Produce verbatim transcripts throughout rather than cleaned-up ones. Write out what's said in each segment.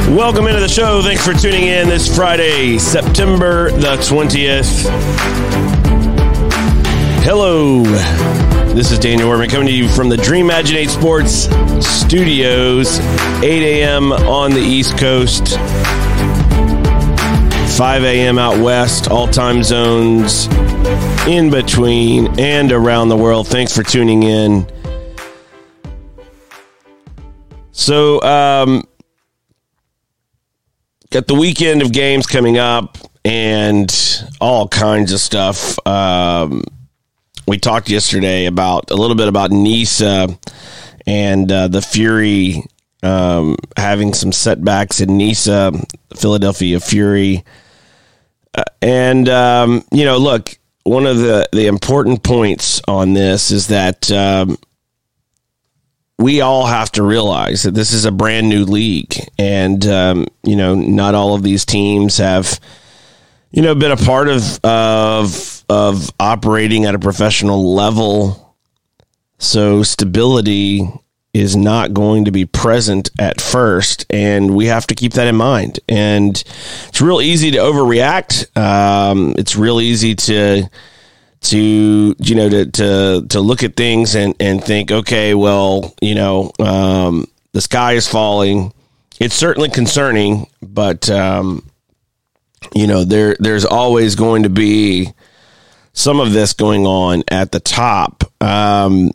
Welcome into the show. Thanks for tuning in this Friday, September the twentieth. Hello. This is Daniel Workman coming to you from the Dream Imaginate Sports Studios, eight a.m. on the East Coast, five a.m. out west, all time zones in between and around the world. Thanks for tuning in. So, um, got the weekend of games coming up and all kinds of stuff. Um, we talked yesterday about a little bit about Nisa and uh, the Fury um, having some setbacks in Nisa, Philadelphia Fury. Uh, and, um, you know, look, one of the, the important points on this is that um, we all have to realize that this is a brand new league, and um, you know, not all of these teams have, you know, been a part of of of operating at a professional level. So stability is not going to be present at first, and we have to keep that in mind. And it's real easy to overreact. Um, it's real easy to. to, you know, to, to, to look at things and, and think, okay, well, you know, um, the sky is falling. It's certainly concerning, but, um, you know, there, there's always going to be some of this going on at the top. Um,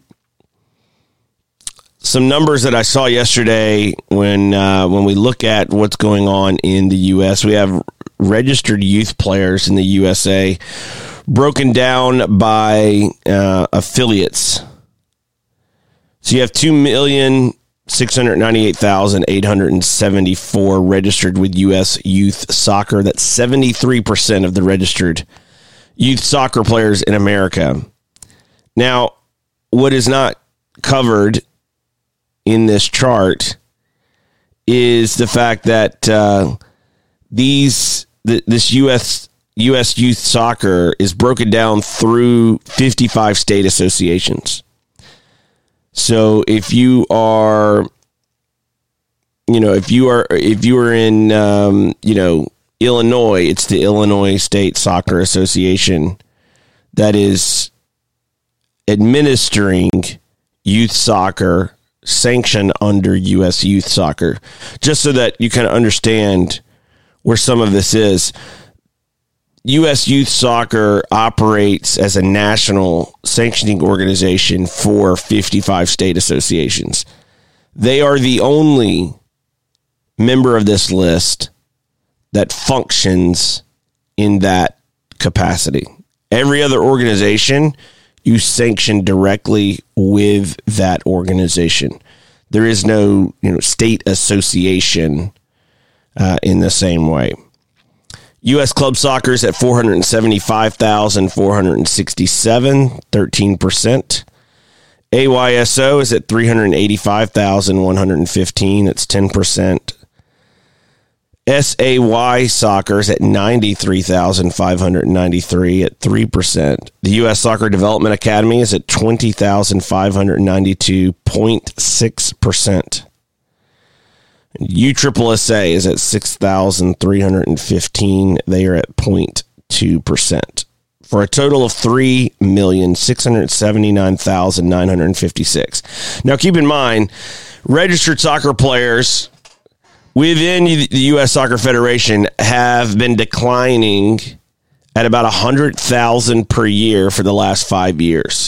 some numbers that I saw yesterday when, uh, when we look at what's going on in the U S, we have registered youth players in the U S A broken down by uh, affiliates. So you have two million six hundred ninety-eight thousand eight hundred seventy-four registered with U S youth soccer. That's seventy-three percent of the registered youth soccer players in America. Now, what is not covered in this chart is the fact that uh, these th- this U S U S youth soccer is broken down through fifty-five state associations. So if you are, you know, if you are, if you are in, um, you know, Illinois, it's the Illinois State Soccer Association that is administering youth soccer sanctioned under U S youth soccer, just so that you kind of understand where some of this is. U S Youth Soccer operates as a national sanctioning organization for fifty-five state associations. They are the only member of this list that functions in that capacity. Every other organization, you sanction directly with that organization. There is no, you know, state association uh, in the same way. U S Club Soccer is at four hundred seventy-five thousand four hundred sixty-seven, thirteen percent. A Y S O is at three hundred eighty-five thousand one hundred fifteen, that's ten percent. S A Y Soccer is at ninety-three thousand five hundred ninety-three at three percent. The U S Soccer Development Academy is at twenty thousand five hundred ninety-two point six percent. U S S S A is at six thousand three hundred fifteen. They are at zero point two percent. For a total of three million six hundred seventy-nine thousand nine hundred fifty-six. Now, keep in mind, registered soccer players within the U S Soccer Federation have been declining at about one hundred thousand per year for the last five years.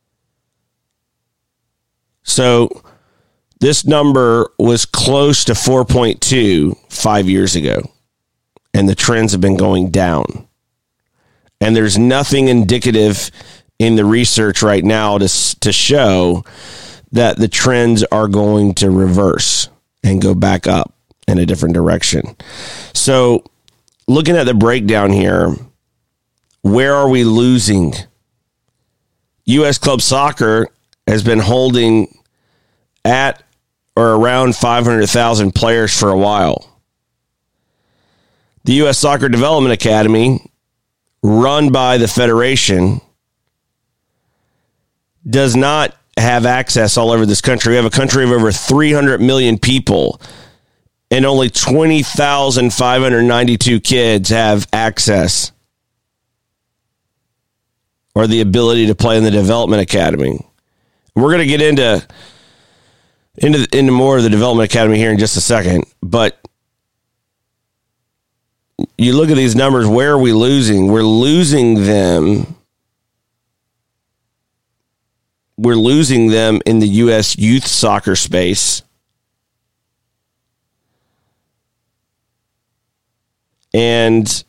So this number was close to four point two five years ago, and the trends have been going down. And there's nothing indicative in the research right now to, to show that the trends are going to reverse and go back up in a different direction. So looking at the breakdown here, where are we losing? U S Club Soccer has been holding at or around five hundred thousand players for a while. The U S Soccer Development Academy, run by the Federation, does not have access all over this country. We have a country of over three hundred million people, and only twenty thousand five hundred ninety-two kids have access or the ability to play in the Development Academy. We're going to get into, into, into more of the Development Academy here in just a second, but you look at these numbers, where are we losing? We're losing them. We're losing them in the U S youth soccer space. And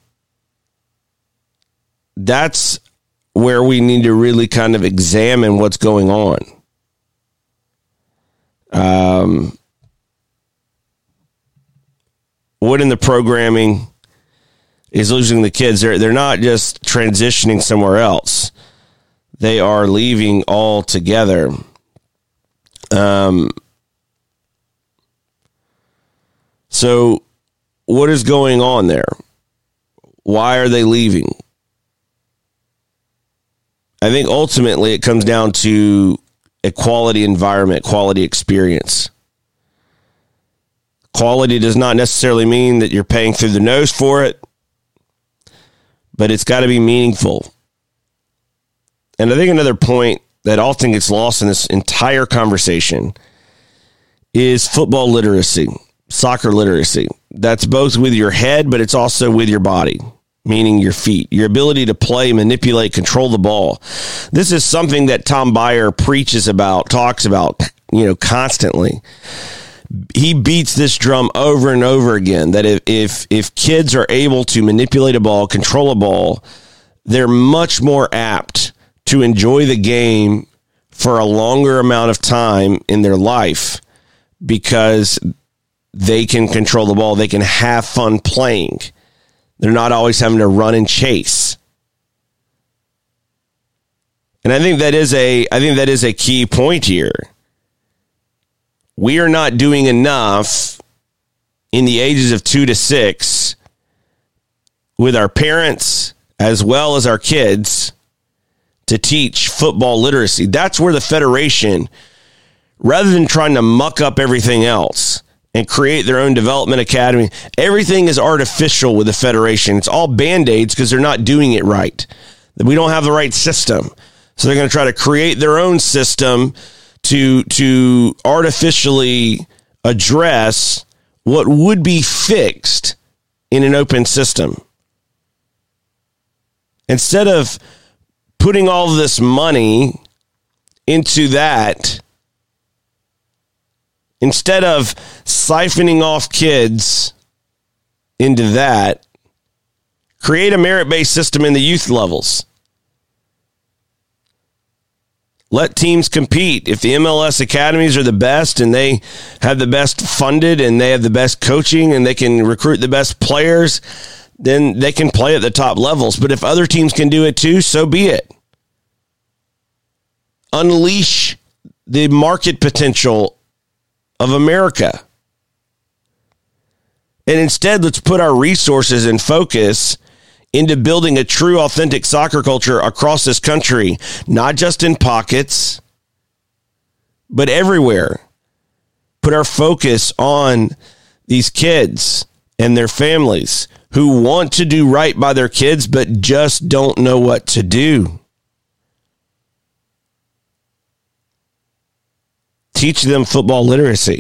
that's where we need to really kind of examine what's going on. Um, what in the programming is losing the kids? They're, they're not just transitioning somewhere else. They are leaving altogether. Um, so what is going on there? Why are they leaving? I think ultimately it comes down to a quality environment, quality experience. Quality does not necessarily mean that you're paying through the nose for it, but it's got to be meaningful. And I think another point that often gets lost in this entire conversation is football literacy, soccer literacy. That's both with your head, but it's also with your body, meaning your feet, your ability to play, manipulate, control the ball. This is something that Tom Byer preaches about, talks about, you know, constantly. He beats this drum over and over again, that if, if, if kids are able to manipulate a ball, control a ball, they're much more apt to enjoy the game for a longer amount of time in their life because they can control the ball. They can have fun playing. They're not always having to run and chase. And I think that is a, I think that is a key point here. We are not doing enough in the ages of two to six with our parents as well as our kids to teach football literacy. That's where the Federation, rather than trying to muck up everything else and create their own development academy, everything is artificial with the Federation. It's all Band-Aids because they're not doing it right. We don't have the right system. So they're going to try to create their own system to, to artificially address what would be fixed in an open system. Instead of putting all of this money into that, instead of siphoning off kids into that, create a merit-based system in the youth levels. Let teams compete. If the M L S academies are the best and they have the best funded and they have the best coaching and they can recruit the best players, then they can play at the top levels. But if other teams can do it too, so be it. Unleash the market potential of America. And instead, let's put our resources and focus into building a true, authentic soccer culture across this country, not just in pockets, but everywhere. Put our focus on these kids and their families who want to do right by their kids, but just don't know what to do. Teach them football literacy.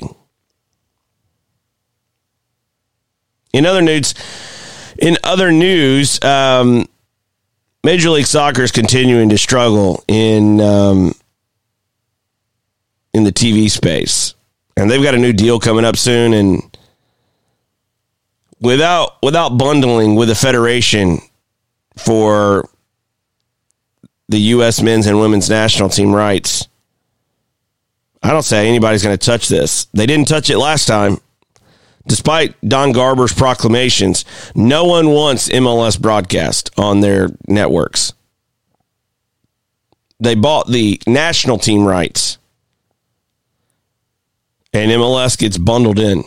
In other news, in other news, um, Major League Soccer is continuing to struggle in um, in the T V space, and they've got a new deal coming up soon. And without without bundling with the Federation for the U S men's and women's national team rights, I don't say anybody's going to touch this. They didn't touch it last time. Despite Don Garber's proclamations, no one wants M L S broadcast on their networks. They bought the national team rights, and M L S gets bundled in.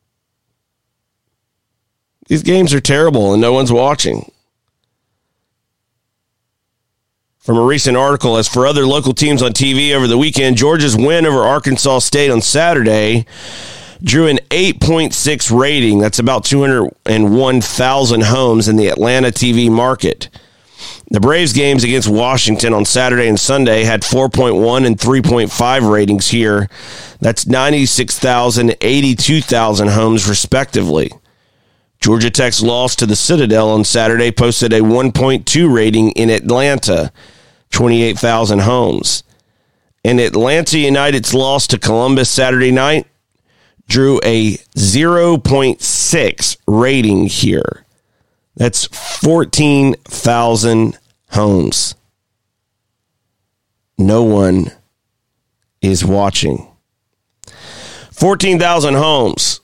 These games are terrible, and no one's watching. From a recent article, as for other local teams on T V over the weekend, Georgia's win over Arkansas State on Saturday drew an eight point six rating. That's about two hundred one thousand homes in the Atlanta T V market. The Braves games against Washington on Saturday and Sunday had four point one and three point five ratings here. That's ninety-six thousand, eighty-two thousand homes, respectively. Georgia Tech's loss to the Citadel on Saturday posted a one point two rating in Atlanta, twenty-eight thousand homes. And Atlanta United's loss to Columbus Saturday night drew a zero point six rating here. That's fourteen thousand homes. No one is watching. fourteen thousand homes.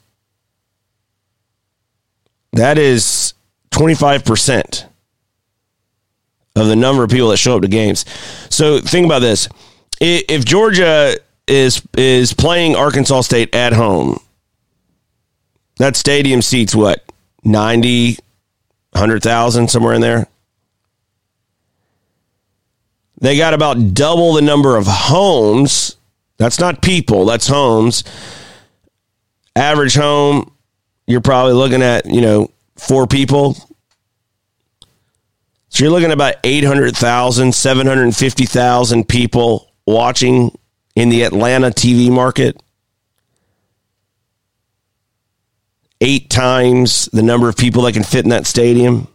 That is twenty-five percent of the number of people that show up to games. So think about this. If Georgia is is playing Arkansas State at home, that stadium seats what? ninety, one hundred thousand, somewhere in there. They got about double the number of homes. That's not people, that's homes. Average home, you're probably looking at, you know, four people. So you're looking at about eight hundred thousand, seven hundred fifty thousand people watching in the Atlanta T V market. Eight times the number of people that can fit in that stadium.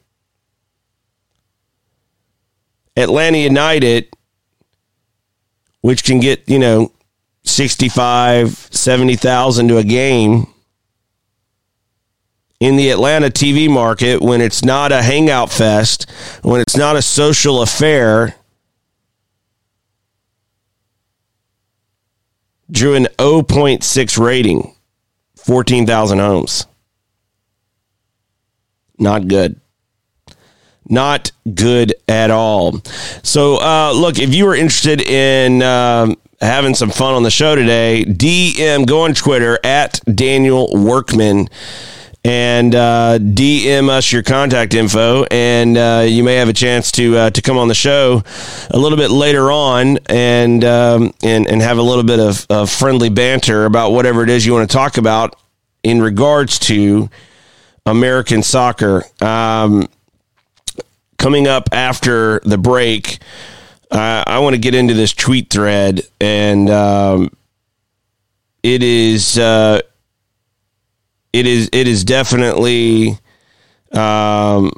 Atlanta United, which can get, you know, sixty-five, seventy thousand to a game in the Atlanta T V market, when it's not a hangout fest, when it's not a social affair, drew an zero point six rating, fourteen thousand homes. Not good. Not good at all. So, uh, look, if you were interested in um, having some fun on the show today, D M, go on Twitter, at Daniel Workman, and uh, D M us your contact info, and uh, you may have a chance to uh, to come on the show a little bit later on and um, and, and have a little bit of, of friendly banter about whatever it is you want to talk about in regards to American soccer. Um, coming up after the break, uh, I want to get into this tweet thread, and um, it is uh, it is it is definitely um,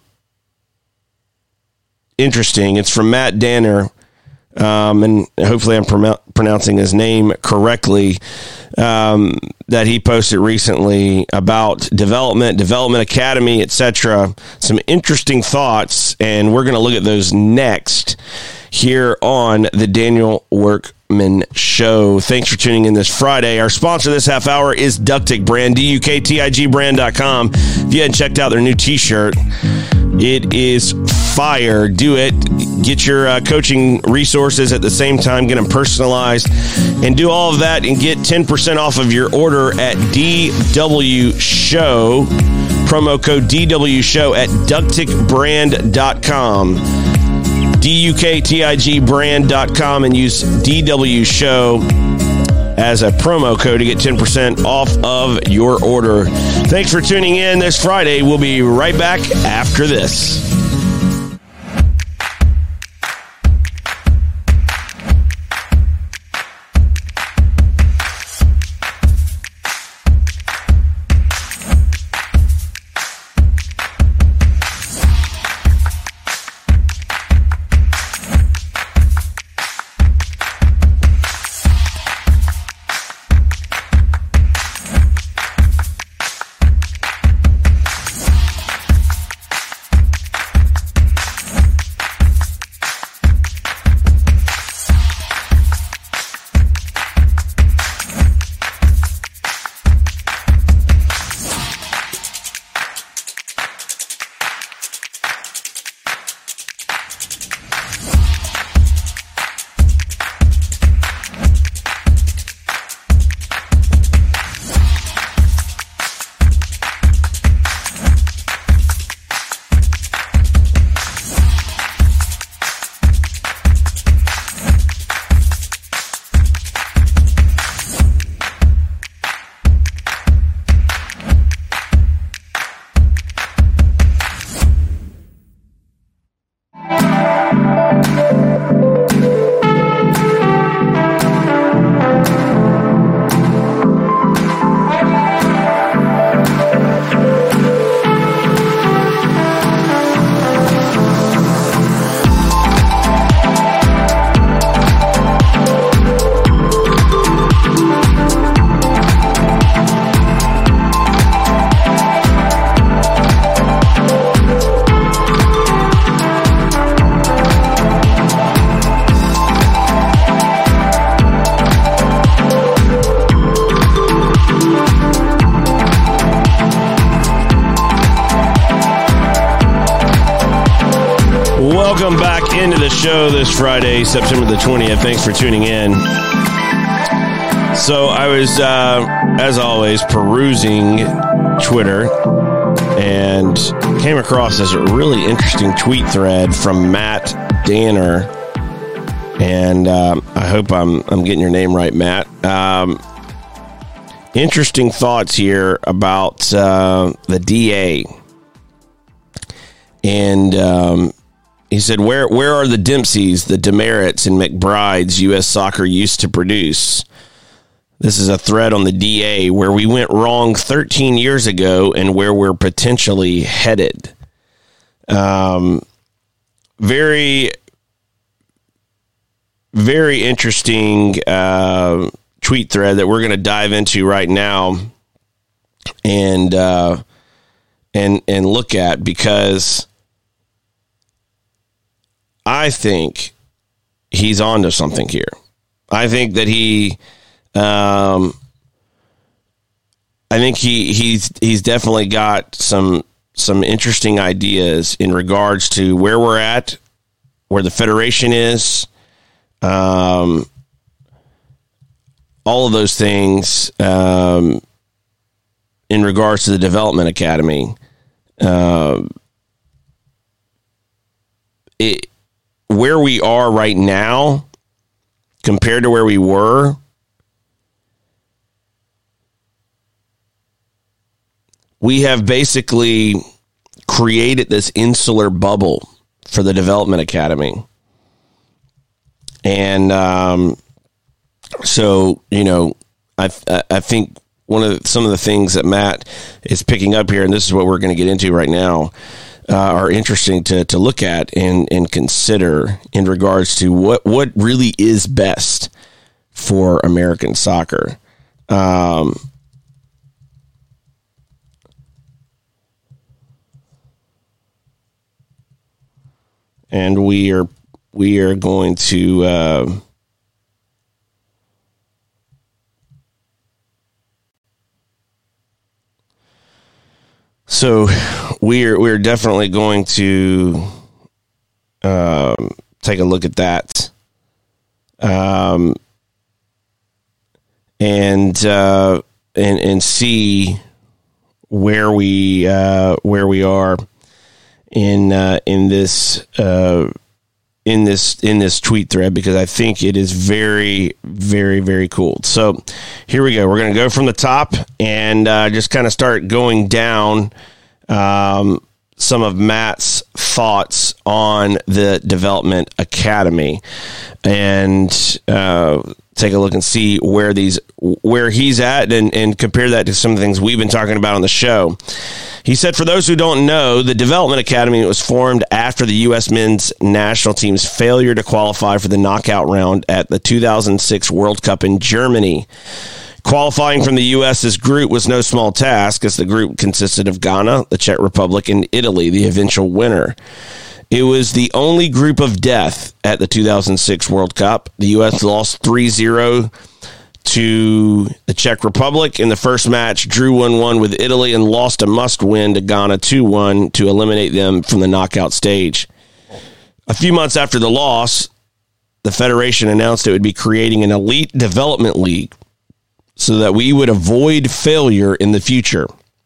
interesting. It's from Matt Danner, um, and hopefully I'm prom- pronouncing his name correctly. Um, that he posted recently about development, development academy, et cetera. Some interesting thoughts, and we're going to look at those next here on the Daniel Workman Show. Thanks for tuning in this Friday. Our sponsor this half hour is Ductig Brand, D U K T I G brand dot com. If you hadn't checked out their new t-shirt, it is fire. Do it. Get your uh, coaching resources at the same time. Get them personalized and do all of that and get ten percent off of your order at D W Show. Promo code D W Show at Ductig Brand dot com. D U K T I G brand dot com, and use D W Show as a promo code to get ten percent off of your order. Thanks for tuning in this Friday. We'll be right back after this. show this Friday, September the twentieth. Thanks for tuning in. So I was, uh, as always, perusing Twitter and came across this really interesting tweet thread from Matt Danner. And um, I hope I'm I'm getting your name right, Matt. Um, interesting thoughts here about uh, the D A. And um, he said, where where are the Dempseys, the Demerits, and McBrides U S Soccer used to produce? This is a thread on the D A where we went wrong thirteen years ago and where we're potentially headed. Um, very, very interesting uh, tweet thread that we're going to dive into right now and uh, and and look at, because I think he's onto something here. I think that he, um, I think he he's he's definitely got some some interesting ideas in regards to where we're at, where the Federation is, um, all of those things, um, in regards to the Development Academy. Uh, it. Where we are right now compared to where we were, we have basically created this insular bubble for the Development Academy. And um, so, you know, I I think one of the, some of the things that Matt is picking up here, and this is what we're going to get into right now, Uh, are interesting to, to look at and, and consider in regards to what, what really is best for American soccer. Um, and we are we are going to uh, So we're we're definitely going to um, take a look at that, um, and uh, and and see where we uh, where we are in uh, in this uh, in this in this tweet thread, because I think it is very very very cool. So here we go. We're going to go from the top and uh, just kind of start going down um, some of Matt's thoughts on the Development Academy, and uh, take a look and see where these where he's at, and, and compare that to some of the things we've been talking about on the show. He said, for those who don't know, the Development Academy was formed after the U S men's national team's failure to qualify for the knockout round at the two thousand six World Cup in Germany. Qualifying from the U S's group was no small task, as the group consisted of Ghana, the Czech Republic, and Italy, the eventual winner. It was the only group of death at the two thousand six World Cup. The U S lost three zero to the Czech Republic in the first match, drew one one with Italy, and lost a must-win to Ghana two one to eliminate them from the knockout stage. A few months after the loss, the Federation announced it would be creating an elite development league so that we would avoid failure in the future.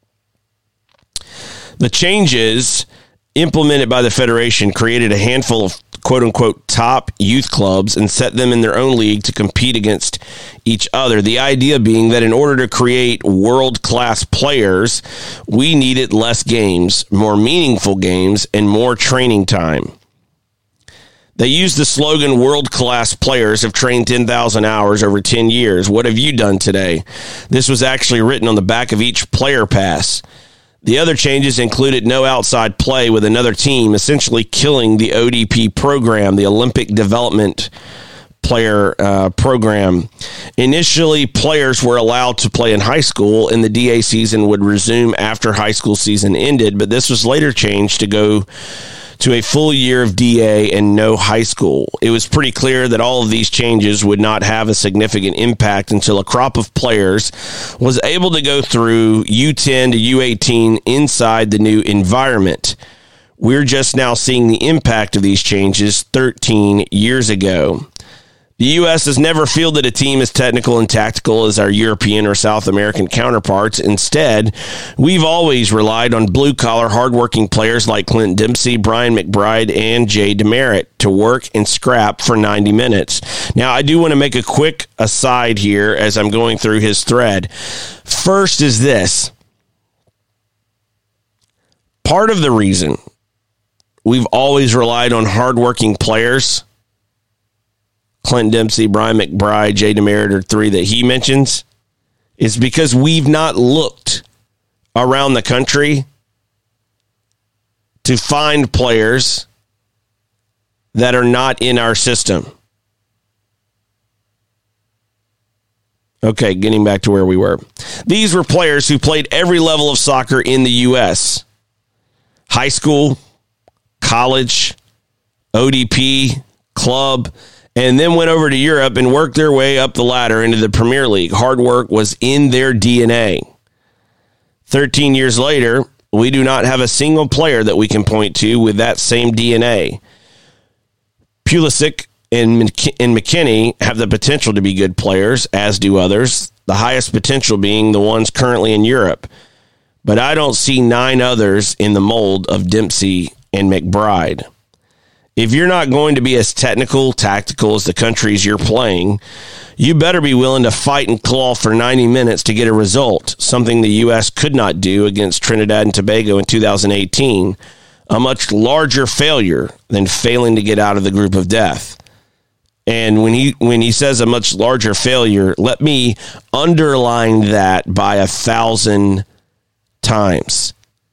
The changes implemented by the Federation created a handful of quote-unquote top youth clubs and set them in their own league to compete against each other. The idea being that in order to create world-class players, we needed less games, more meaningful games, and more training time. They used the slogan, world-class players have trained ten thousand hours over ten years. What have you done today? This was actually written on the back of each player pass. The other changes included no outside play with another team, essentially killing the O D P program, the Olympic Development Player uh, Program. Initially, players were allowed to play in high school, and the D A season would resume after high school season ended, but this was later changed to go to a full year of D A and no high school. It was pretty clear that all of these changes would not have a significant impact until a crop of players was able to go through U ten to U eighteen inside the new environment. We're just now seeing the impact of these changes thirteen years ago. The U S has never fielded a team as technical and tactical as our European or South American counterparts. Instead, we've always relied on blue-collar, hardworking players like Clint Dempsey, Brian McBride, and Jay DeMerit to work and scrap for ninety minutes. Now, I do want to make a quick aside here as I'm going through his thread. First is this. Part of the reason we've always relied on hardworking players, Clint Dempsey, Brian McBride, Jay DeMerit are three that he mentions, is because we've not looked around the country to find players that are not in our system. Okay, getting back to where we were. These were players who played every level of soccer in the U S. High school, college, O D P, club, and then went over to Europe and worked their way up the ladder into the Premier League. Hard work was in their D N A. thirteen years later, we do not have a single player that we can point to with that same D N A. Pulisic and McKennie have the potential to be good players, as do others, the highest potential being the ones currently in Europe. But I don't see nine others in the mold of Dempsey and McBride. If you're not going to be as technical, tactical as the countries you're playing, you better be willing to fight and claw for ninety minutes to get a result, something the U S could not do against Trinidad and Tobago in two thousand eighteen, a much larger failure than failing to get out of the group of death. And when he when he says a much larger failure, let me underline that by a thousand times.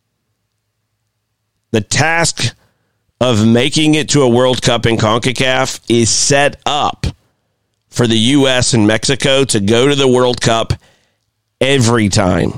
The task of making it to a World Cup in CONCACAF is set up for the U S and Mexico to go to the World Cup every time.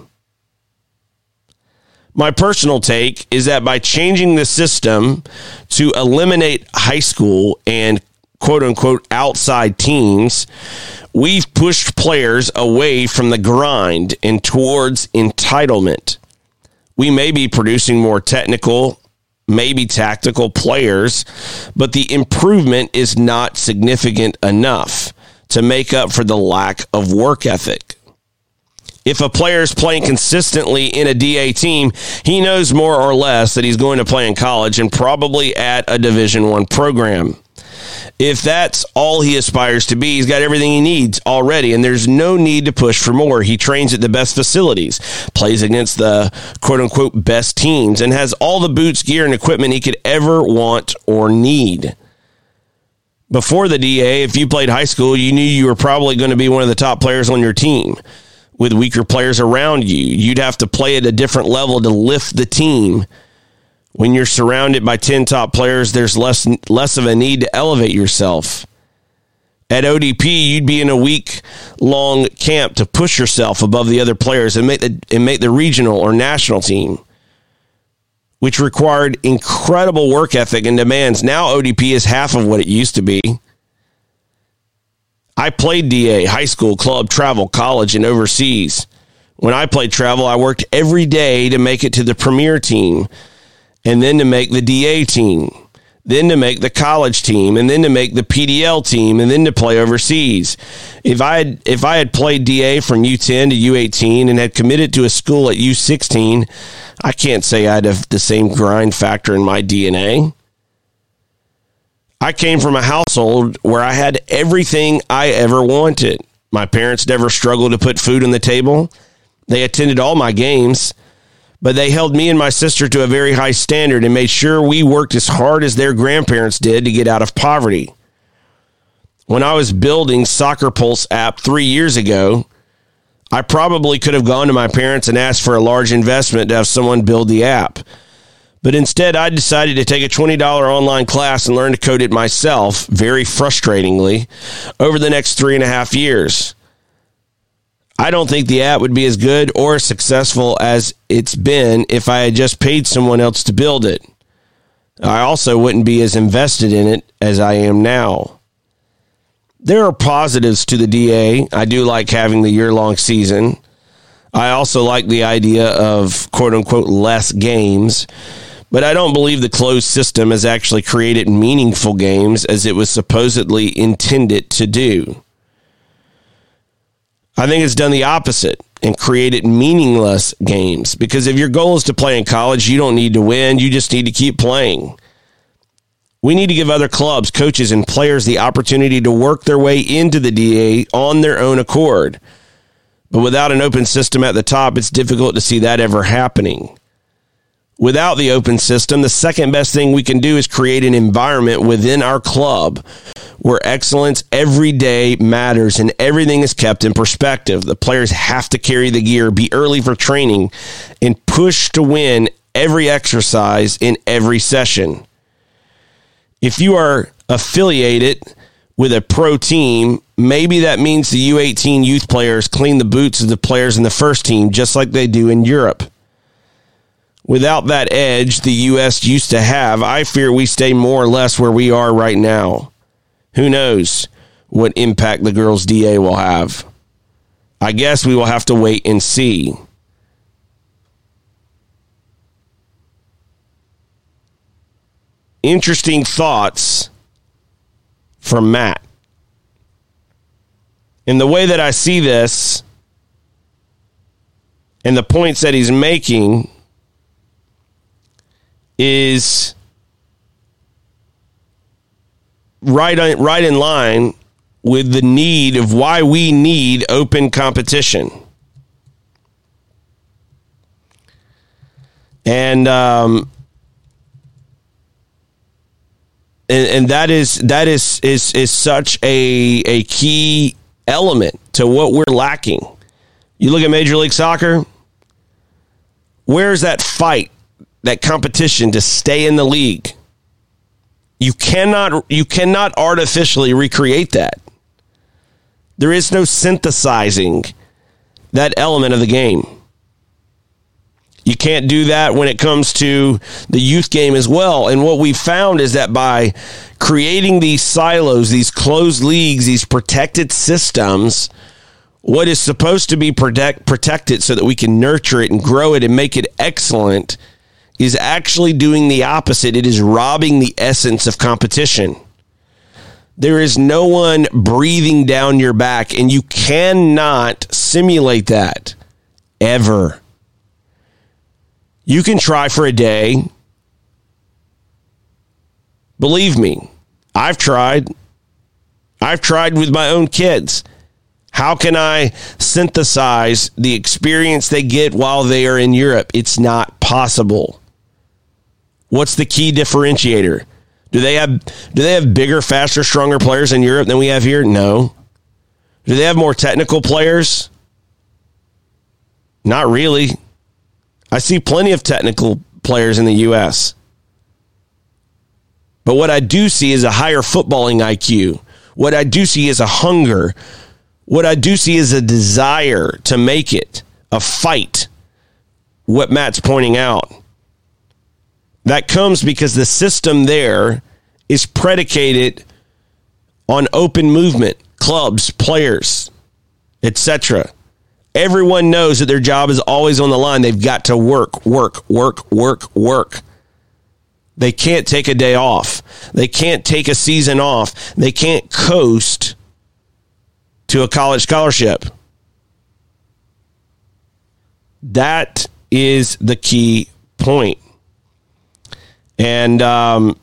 My personal take is that by changing the system to eliminate high school and quote-unquote outside teams, we've pushed players away from the grind and towards entitlement. We may be producing more technical, maybe tactical players, but the improvement is not significant enough to make up for the lack of work ethic. If a player is playing consistently in a D A team, he knows more or less that he's going to play in college and probably at a Division One program. If that's all he aspires to be, he's got everything he needs already, and there's no need to push for more. He trains at the best facilities, plays against the quote-unquote best teams, and has all the boots, gear, and equipment he could ever want or need. Before the D A, if you played high school, you knew you were probably going to be one of the top players on your team. With weaker players around you, you'd have to play at a different level to lift the team. When you're surrounded by ten top players, there's less less of a need to elevate yourself. At O D P, you'd be in a week-long camp to push yourself above the other players and make the, and make the regional or national team, which required incredible work ethic and demands. Now O D P is half of what it used to be. I played D A, high school, club, travel, college, and overseas. When I played travel, I worked every day to make it to the premier team, and then to make the D A team, then to make the college team, and then to make the P D L team, and then to play overseas. If I had, if I had played D A from U ten to U eighteen and had committed to a school at U sixteen, I can't say I'd have the same grind factor in my D N A. I came from a household where I had everything I ever wanted. My parents never struggled to put food on the table. They attended all my games, but they held me and my sister to a very high standard and made sure we worked as hard as their grandparents did to get out of poverty. When I was building Soccer Pulse app three years ago, I probably could have gone to my parents and asked for a large investment to have someone build the app. But instead, I decided to take a twenty dollars online class and learn to code it myself, very frustratingly, over the next three and a half years. I don't think the app would be as good or as successful as it's been if I had just paid someone else to build it. I also wouldn't be as invested in it as I am now. There are positives to the D A. I do like having the year-long season. I also like the idea of quote-unquote less games. But I don't believe the closed system has actually created meaningful games as it was supposedly intended to do. I think it's done the opposite and created meaningless games, because if your goal is to play in college, you don't need to win. You just need to keep playing. We need to give other clubs, coaches, and players the opportunity to work their way into the D A on their own accord. But without an open system at the top, it's difficult to see that ever happening. Without the open system, the second best thing we can do is create an environment within our club where excellence every day matters and everything is kept in perspective. The players have to carry the gear, be early for training, and push to win every exercise in every session. If you are affiliated with a pro team, maybe that means the U eighteen youth players clean the boots of the players in the first team, just like they do in Europe. Without that edge the U S used to have, I fear we stay more or less where we are right now. Who knows what impact the girls' D A will have? I guess we will have to wait and see. Interesting thoughts from Matt. And the way that I see this and the points that he's making is right on, right in line with the need of why we need open competition. And um, and, and that is that is is is such a a key element to what we're lacking. You look at Major League Soccer, where's that fight? That competition to stay in the league. You cannot you cannot artificially recreate that. There is no synthesizing that element of the game. You can't do that when it comes to the youth game as well. And what we found is that by creating these silos, these closed leagues, these protected systems, what is supposed to be protect, protected so that we can nurture it and grow it and make it excellent is actually doing the opposite. It is robbing the essence of competition. There is no one breathing down your back, and you cannot simulate that ever. You can try for a day. Believe me, I've tried. I've tried with my own kids. How can I synthesize the experience they get while they are in Europe? It's not possible. What's the key differentiator? Do they have do they have bigger, faster, stronger players in Europe than we have here? No. Do they have more technical players? Not really. I see plenty of technical players in the U S. But what I do see is a higher footballing I Q. What I do see is a hunger. What I do see is a desire to make it a fight. What Matt's pointing out. That comes because the system there is predicated on open movement, clubs, players, et cetera. Everyone knows that their job is always on the line. They've got to work, work, work, work, work. They can't take a day off. They can't take a season off. They can't coast to a college scholarship. That is the key point. And um,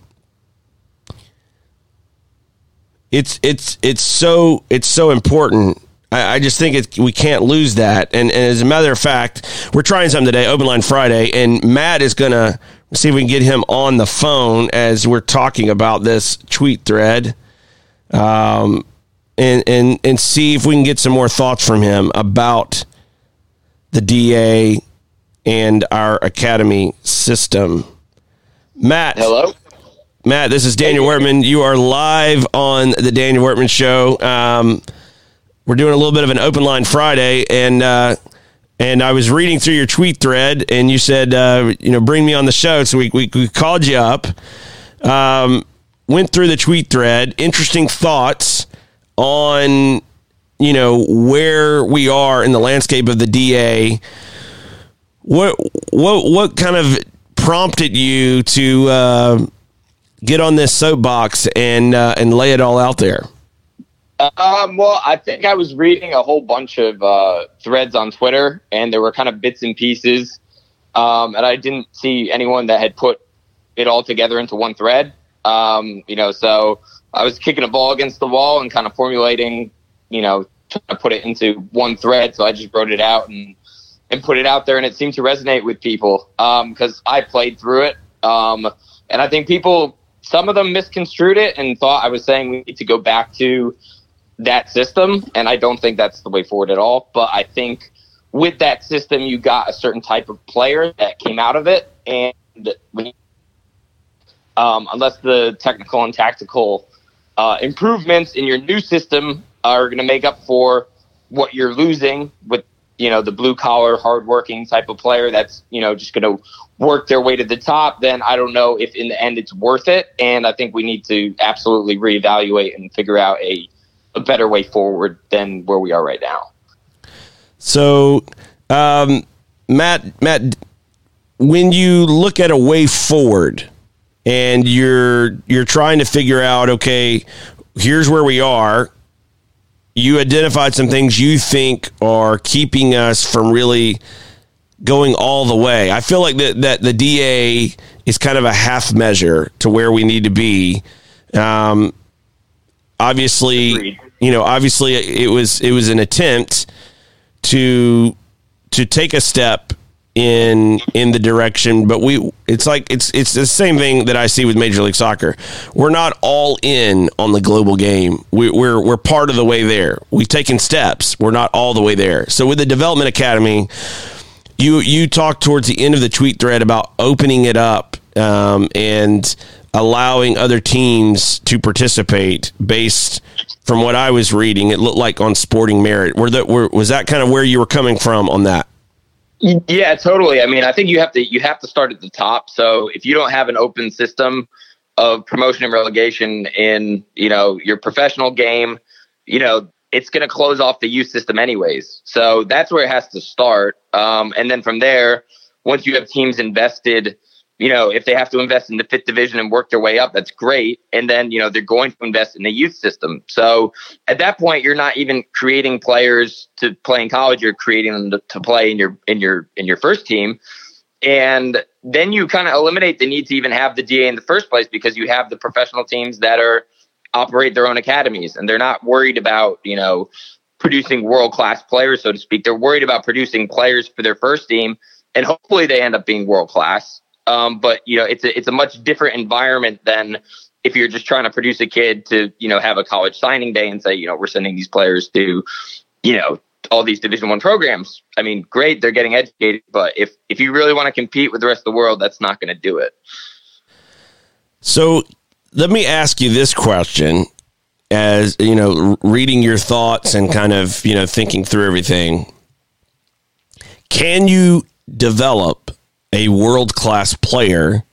it's it's it's so it's so important. I, I just think it's, we can't lose that. And, and as a matter of fact, we're trying something today, Open Line Friday, and Matt is going to see if we can get him on the phone as we're talking about this tweet thread, um, and and and see if we can get some more thoughts from him about the D A and our academy system. Matt. Hello. Matt, this is Daniel Wertman. You are live on the Daniel Wertman Show. Um, we're doing a little bit of an Open Line Friday, and uh, and I was reading through your tweet thread, and you said, uh, you know, bring me on the show. So we we, we called you up, um, went through the tweet thread. Interesting thoughts on, you know, where we are in the landscape of the D A. What what what kind of prompted you to uh, get on this soapbox and uh, and lay it all out there? Um, well, I think I was reading a whole bunch of uh, threads on Twitter, and there were kind of bits and pieces, um, and I didn't see anyone that had put it all together into one thread. Um, you know, so I was kicking a ball against the wall and kind of formulating, you know, trying to put it into one thread. So I just wrote it out and and put it out there, and it seemed to resonate with people because um, I played through it, um, and I think people, some of them misconstrued it and thought I was saying we need to go back to that system, and I don't think that's the way forward at all. But I think with that system, you got a certain type of player that came out of it, and when, um, unless the technical and tactical uh, improvements in your new system are going to make up for what you're losing with, you know, the blue collar, hardworking type of player that's, you know, just going to work their way to the top, then I don't know if in the end it's worth it. And I think we need to absolutely reevaluate and figure out a a better way forward than where we are right now. So, um, Matt, Matt, when you look at a way forward and you're, you're trying to figure out, okay, here's where we are, you identified some things you think are keeping us from really going all the way. I feel like that, that the D A is kind of a half measure to where we need to be. Um, Obviously, Agreed. you know, obviously it was it was an attempt to to take a step in in the direction, but we it's like it's it's the same thing that I see with Major League Soccer. We're not all in on the global game. We, we're we're part of the way there. We've taken steps. We're not all the way there. So with the Development Academy, you you talked towards the end of the tweet thread about opening it up um, and allowing other teams to participate based from what I was reading. It looked like on Sporting Merit. Were that, were, was that kind of where you were coming from on that? Yeah, totally. I mean, I think you have to, you have to start at the top. So if you don't have an open system of promotion and relegation in, you know, your professional game, you know, it's going to close off the youth system anyways. So that's where it has to start. Um, and then from there, once you have teams invested, you know, if they have to invest in the fifth division and work their way up, that's great. And then, you know, they're going to invest in the youth system. So at that point, you're not even creating players to play in college. You're creating them to, to play in your, in your, in your first team. And then you kind of eliminate the need to even have the D A in the first place, because you have the professional teams that are operate their own academies, and they're not worried about, you know, producing world-class players, so to speak. They're worried about producing players for their first team, and hopefully they end up being world-class. Um, but, you know, it's a, it's a much different environment than if you're just trying to produce a kid to, you know, have a college signing day and say, you know, we're sending these players to, you know, all these Division One programs. I mean, great, they're getting educated, but if, if you really want to compete with the rest of the world, that's not going to do it. So let me ask you this question, as, you know, reading your thoughts and kind of, you know, thinking through everything. Can you develop a world-class player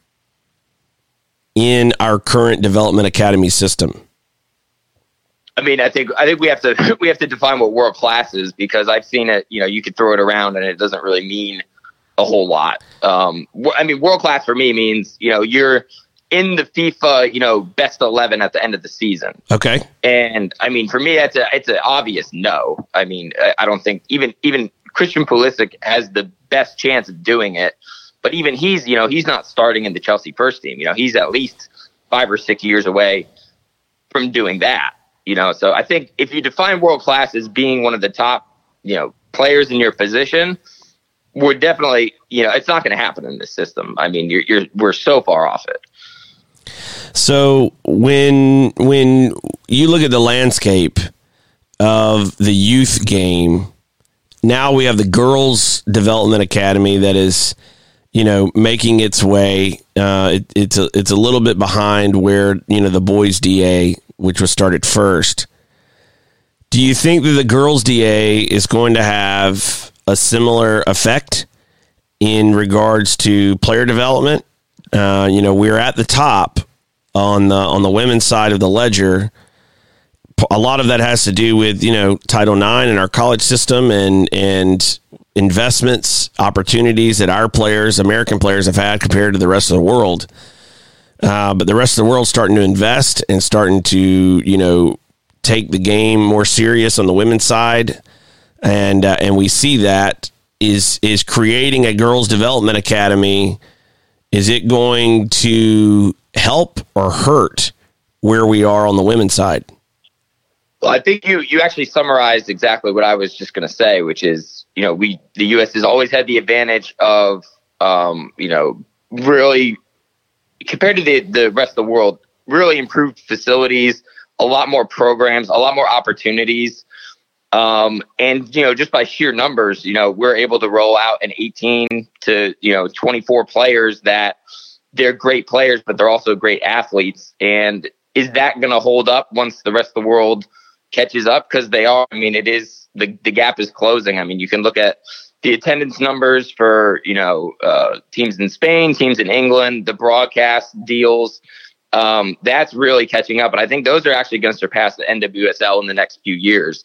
in our current Development Academy system? I mean, I think I think we have to we have to define what world-class is, because I've seen it. You know, you could throw it around and it doesn't really mean a whole lot. Um, I mean, world-class for me means, you know, you're in the FIFA, you know, best eleven at the end of the season. Okay. And I mean, for me, that's a it's an obvious no. I mean, I, I don't think even even Christian Pulisic has the best chance of doing it. But even he's, you know, he's not starting in the Chelsea first team. You know, he's at least five or six years away from doing that. You know, so I think if you define world class as being one of the top, you know, players in your position, we're definitely, you know, it's not going to happen in this system. I mean, you're, you're, we're so far off it. So when when you look at the landscape of the youth game, now we have the Girls Development Academy that is, you know, making its way. Uh, it, it's a it's a little bit behind where, you know, the boys D A, which was started first. Do you think that the girls D A is going to have a similar effect in regards to player development? Uh, you know, we're at the top on the on the women's side of the ledger. A lot of that has to do with, you know, Title nine and our college system, and and investments, opportunities that our players, American players, have had compared to the rest of the world. Uh, but the rest of the world's starting to invest and starting to, you know, take the game more serious on the women's side. And uh, and we see that is is creating a girls' development academy. Is it going to help or hurt where we are on the women's side? Well, I think you you actually summarized exactly what I was just going to say, which is, you know, we the U S has always had the advantage of, um, you know, really compared to the, the rest of the world, really improved facilities, a lot more programs, a lot more opportunities. Um, and, you know, just by sheer numbers, you know, we're able to roll out an eighteen to, you know, twenty-four players that they're great players, but they're also great athletes. And is that going to hold up once the rest of the world catches up? Because they are. I mean, it is the, the gap is closing. I mean, you can look at the attendance numbers for, you know, uh, teams in Spain, teams in England, the broadcast deals. Um, that's really catching up. And I think those are actually going to surpass the N W S L in the next few years.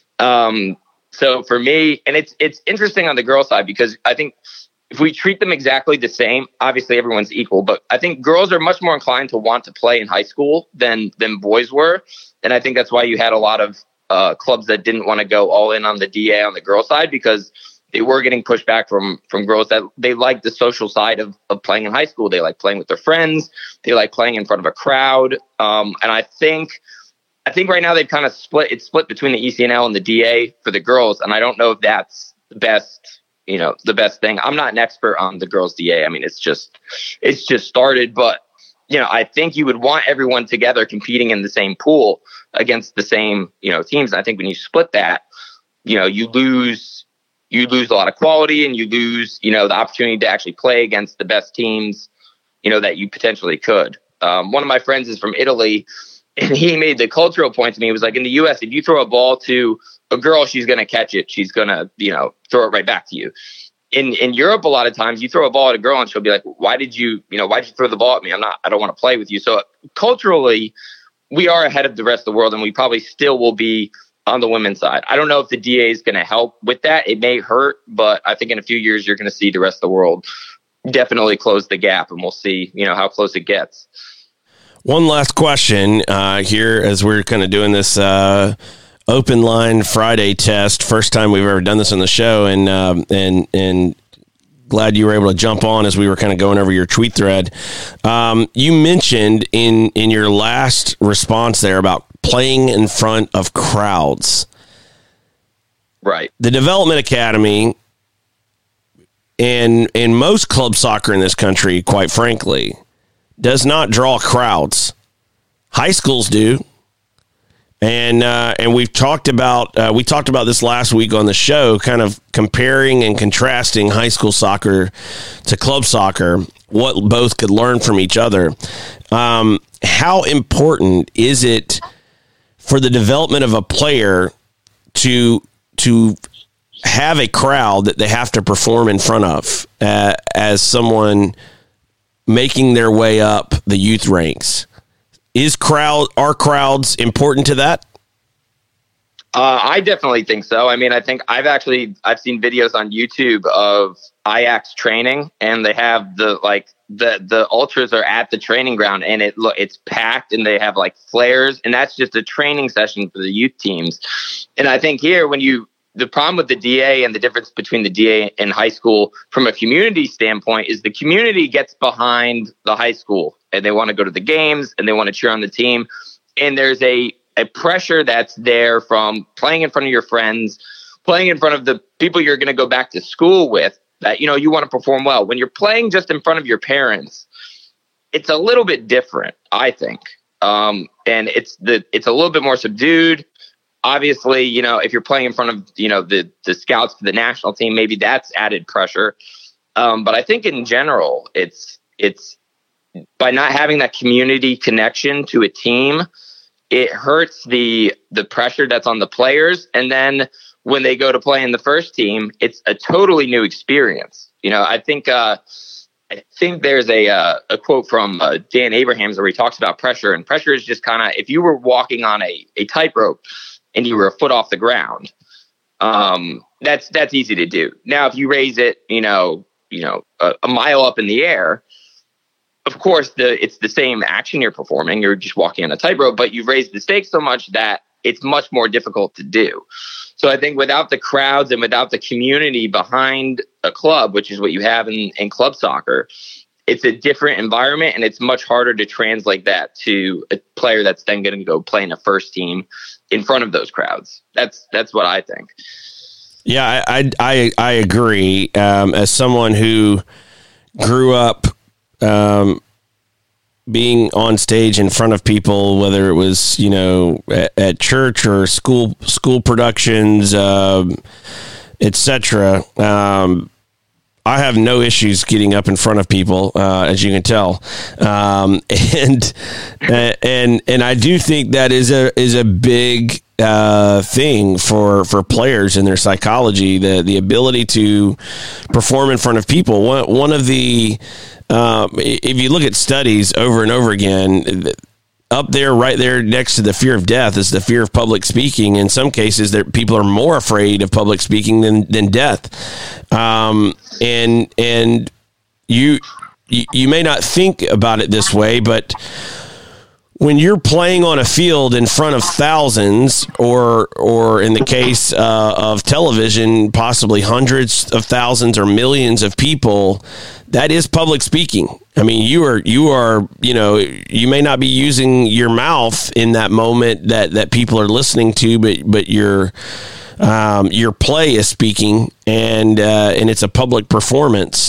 Um, so for me, and it's, it's interesting on the girl side, because I think if we treat them exactly the same, obviously everyone's equal, but I think girls are much more inclined to want to play in high school than, than boys were. And I think that's why you had a lot of, uh, clubs that didn't want to go all in on the D A on the girl side, because they were getting pushed back from, from girls that they like the social side of, of playing in high school. They like playing with their friends. They like playing in front of a crowd. Um, and I think, I think right now they've kind of split. It's split between the E C N L and the D A for the girls. And I don't know if that's the best, you know, the best thing. I'm not an expert on the girls D A. I mean, it's just, it's just started, but you know, I think you would want everyone together competing in the same pool against the same, you know, teams. And I think when you split that, you know, you lose, you lose a lot of quality, and you lose, you know, the opportunity to actually play against the best teams, you know, that you potentially could. Um, one of my friends is from Italy, and he made the cultural point to me. He was like, in the U S, if you throw a ball to a girl, she's going to catch it. She's going to, you know, throw it right back to you. In in Europe, a lot of times you throw a ball at a girl and she'll be like, why did you, you know, why did you throw the ball at me? I'm not, I don't want to play with you. So culturally, we are ahead of the rest of the world, and we probably still will be on the women's side. I don't know if the D A is going to help with that. It may hurt, but I think in a few years, you're going to see the rest of the world definitely close the gap, and we'll see, you know, how close it gets. One last question uh, here as we're kind of doing this uh, open line Friday test. First time we've ever done this on the show, and um, and and glad you were able to jump on as we were kind of going over your tweet thread. Um, you mentioned in in your last response there about playing in front of crowds. Right. The Development Academy and and most club soccer in this country, quite frankly, does not draw crowds. High schools do. And uh, and we've talked about uh, we talked about this last week on the show, kind of comparing and contrasting high school soccer to club soccer, what both could learn from each other. Um, how important is it for the development of a player to to have a crowd that they have to perform in front of uh, as someone making their way up the youth ranks? Is crowd are crowds important to that? Uh, I definitely think so. I mean, I think I've actually I've seen videos on YouTube of Ajax training, and they have the like the the ultras are at the training ground, and it look it's packed, and they have like flares, and that's just a training session for the youth teams. And I think here, when you the problem with the D A and the difference between the D A and high school from a community standpoint is the community gets behind the high school, and they want to go to the games, and they want to cheer on the team. And there's a, a pressure that's there from playing in front of your friends, playing in front of the people you're going to go back to school with, that, you know, you want to perform well. When you're playing just in front of your parents, it's a little bit different, I think. Um, and it's the, it's a little bit more subdued. Obviously, you know, if you're playing in front of, you know, the, the scouts for the national team, maybe that's added pressure. Um, but I think in general, it's, it's by not having that community connection to a team, it hurts the, the pressure that's on the players. And then when they go to play in the first team, it's a totally new experience. You know, I think, uh, I think there's a, uh, a quote from uh, Dan Abrahams where he talks about pressure, and pressure is just kind of, if you were walking on a, a tightrope and you were a foot off the ground, Um, that's that's easy to do. Now, if you raise it, you know, you know, a, a mile up in the air, of course, the it's the same action you're performing. You're just walking on a tightrope, but you've raised the stakes so much that it's much more difficult to do. So I think without the crowds and without the community behind a club, which is what you have in, in club soccer, it's a different environment, and it's much harder to translate that to a player that's then going to go play in a first team in front of those crowds. That's that's what I think. Yeah, I I I agree. Um, as someone who grew up um, being on stage in front of people, whether it was you know at, at church or school school productions, um, et cetera. Um, I have no issues getting up in front of people, uh, as you can tell, um, and and and I do think that is a is a big uh, thing for for players and their psychology, the the ability to perform in front of people. One one of the um, if you look at studies over and over again, up there, right there next to the fear of death is the fear of public speaking. In some cases, there people are more afraid of public speaking than than death. Um, and and you, you you may not think about it this way, but when you're playing on a field in front of thousands, or or in the case uh, of television, possibly hundreds of thousands or millions of people, that is public speaking. I mean, you are you are you know you may not be using your mouth in that moment that, that people are listening to, but but your um, your play is speaking, and uh, and it's a public performance,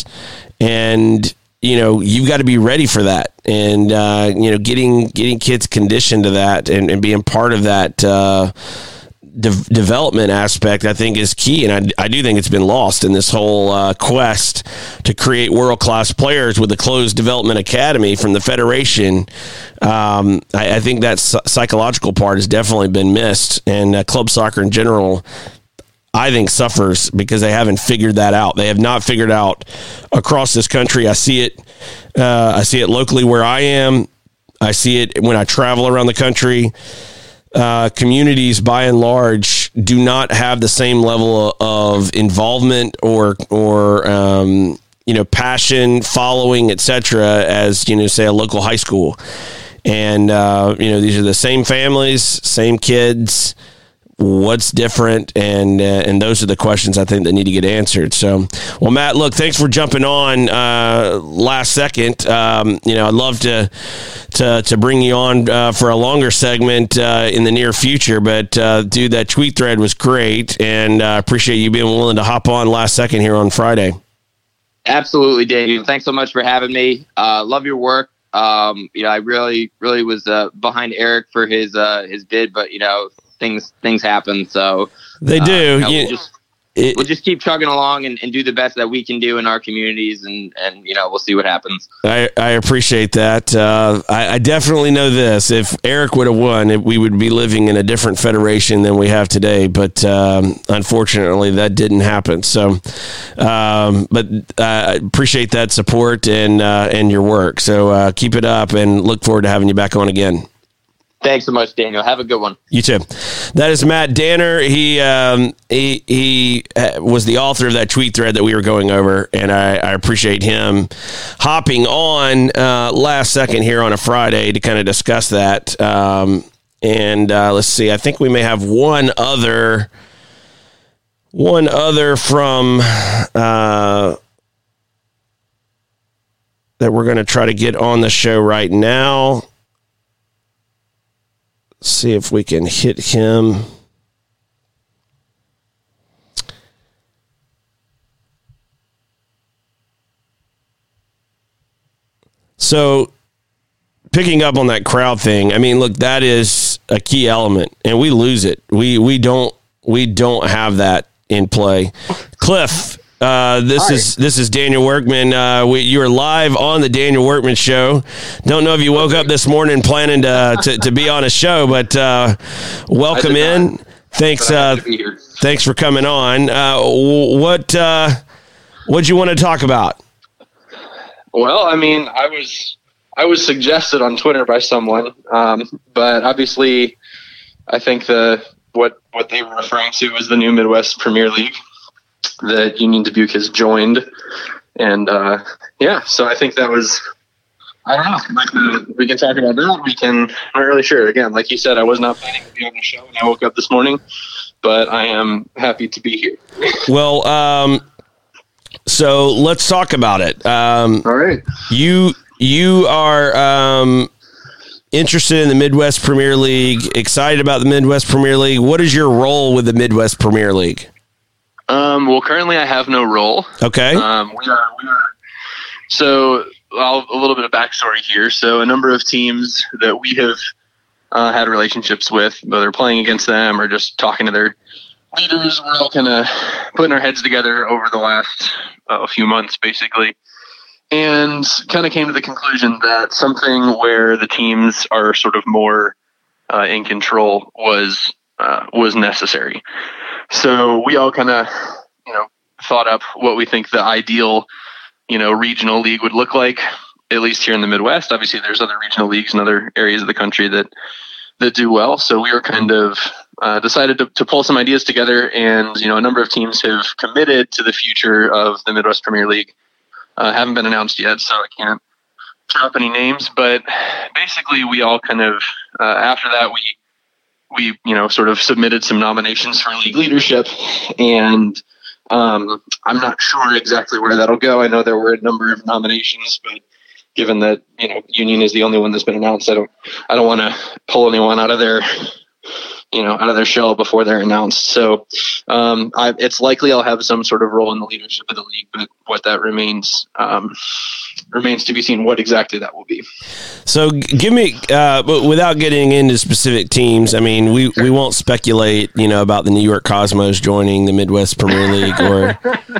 and you know, you've got to be ready for that. And, uh, you know, getting getting kids conditioned to that and, and being part of that uh, de- development aspect, I think, is key. And I, I do think it's been lost in this whole uh, quest to create world-class players with a closed development academy from the Federation. Um, I, I think that psychological part has definitely been missed. And uh, club soccer in general, I think, suffers because they haven't figured that out. They have not figured out across this country. I see it. Uh, I see it locally where I am. I see it when I travel around the country. Uh, communities, by and large, do not have the same level of involvement or or um, you know passion, following, et cetera, as you know, say a local high school. And uh, you know, these are the same families, same kids. What's different? And uh, and those are the questions I think that need to get answered. So, well, Matt, look, thanks for jumping on uh, last second. Um, you know, I'd love to to to bring you on uh, for a longer segment uh, in the near future. But uh, dude, that tweet thread was great, and I uh, appreciate you being willing to hop on last second here on Friday. Absolutely, Dave. Thanks so much for having me. Uh, love your work. Um, you know, I really, really was uh, behind Eric for his uh, his bid, but you know. Things things happen, so they do. Uh, you know, you, we'll, just, it, we'll just keep chugging along and, and do the best that we can do in our communities, and, and you know we'll see what happens. I, I appreciate that. Uh, I, I definitely know this: if Eric would have won, it, we would be living in a different federation than we have today. But um, unfortunately, that didn't happen. So, um, but I uh, appreciate that support and uh, and your work. So uh, keep it up, and look forward to having you back on again. Thanks so much, Daniel. Have a good one. You too. That is Matt Danner. He um, he he was the author of that tweet thread that we were going over, and I, I appreciate him hopping on uh, last second here on a Friday to kind of discuss that. Um, and uh, let's see. I think we may have one other one other from uh, that we're going to try to get on the show right now. See if we can hit him. So, picking up on that crowd thing, I mean, look, that is a key element, and we lose it. We we don't we don't have that in play. Cliff, uh, this Hi. is this is Daniel Workman. Uh, we, you are live on the Daniel Workman Show. Don't know if you woke up this morning planning to to, to be on a show, but uh, welcome in. not, Thanks, uh, thanks for coming on. Uh, what uh, what'd you want to talk about? Well, I mean, I was I was suggested on Twitter by someone, um, but obviously, I think the what what they were referring to as the new Midwest Premier League that Union Dubuque has joined. And uh, yeah, so I think that was, I don't know, like the, we can talk about that. We can, I'm not really sure. Again, like you said, I was not planning to be on the show when I woke up this morning, but I am happy to be here. Well, um, so let's talk about it. Um, All right. You, you are um, interested in the Midwest Premier League, excited about the Midwest Premier League. What is your role with the Midwest Premier League? Um, well, currently I have no role. Okay. Um, we are, we are, so I'll, a little bit of backstory here. So a number of teams that we have uh, had relationships with, whether playing against them or just talking to their leaders, we're all kind of putting our heads together over the last uh, few months, basically, and kind of came to the conclusion that something where the teams are sort of more uh, in control was uh, was necessary. So we all kind of, you know, thought up what we think the ideal, you know, regional league would look like, at least here in the Midwest. Obviously, there's other regional leagues in other areas of the country that that do well. So we were kind of uh, decided to, to pull some ideas together, and you know, a number of teams have committed to the future of the Midwest Premier League. Uh, haven't been announced yet, so I can't drop any names. But basically, we all kind of uh, after that we. we, you know, sort of submitted some nominations for league leadership, and um, I'm not sure exactly where that'll go. I know there were a number of nominations, but given that, you know, Union is the only one that's been announced, I don't, I don't want to pull anyone out of their, you know, out of their shell before they're announced. So um, I, it's likely I'll have some sort of role in the leadership of the league, but what that remains um, remains to be seen. What exactly that will be. So give me, uh, without getting into specific teams, I mean, we, we won't speculate, you know, about the New York Cosmos joining the Midwest Premier League or,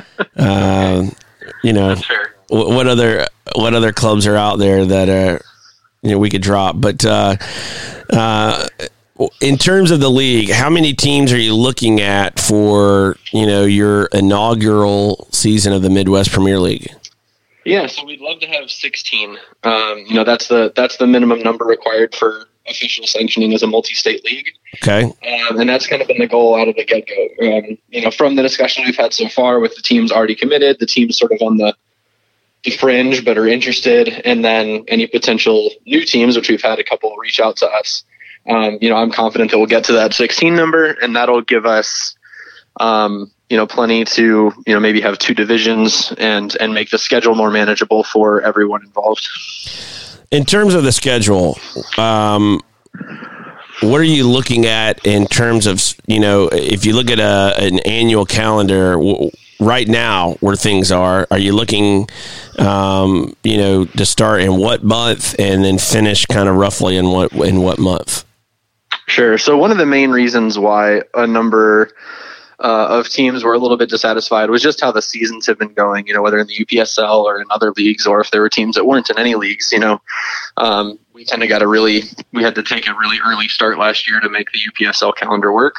uh, you know, what other what other clubs are out there that are, you know, we could drop. But uh, uh, in terms of the league, how many teams are you looking at for, you know, your inaugural season of the Midwest Premier League? Yeah, so we'd love to have sixteen. Um, you know, that's the that's the minimum number required for official sanctioning as a multi-state league. Okay, um, and that's kind of been the goal out of the get-go. Um, you know, from the discussion we've had so far with the teams already committed, the teams sort of on the, the fringe but are interested, and then any potential new teams, which we've had a couple reach out to us. Um, you know, I'm confident that we'll get to that sixteen number, and that'll give us. Um, you know, plenty to, you know, maybe have two divisions and, and make the schedule more manageable for everyone involved. In terms of the schedule, um, what are you looking at in terms of, you know, if you look at a, an annual calendar w- right now where things are, are you looking, um, you know, to start in what month and then finish kind of roughly in what, in what month? Sure. So one of the main reasons why a number Uh, of teams were a little bit dissatisfied was just how the seasons have been going, you know, whether in the U P S L or in other leagues, or if there were teams that weren't in any leagues, you know, um, we kind of got a really, we had to take a really early start last year to make the U P S L calendar work.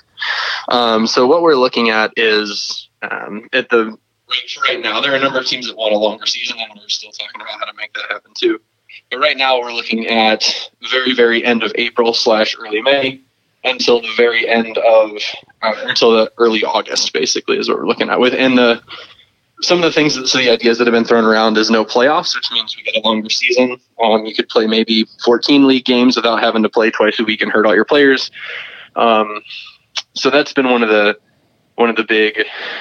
Um, so what we're looking at is um, at the right now, there are a number of teams that want a longer season, and we're still talking about how to make that happen too. But right now we're looking at very, very end of April slash early May until the very end of uh, until the early August, basically, is what we're looking at. Within the some of the things, that, so the ideas that have been thrown around is no playoffs, which means we get a longer season. Um, you could play maybe fourteen league games without having to play twice a week and hurt all your players. Um, so that's been one of the one of the big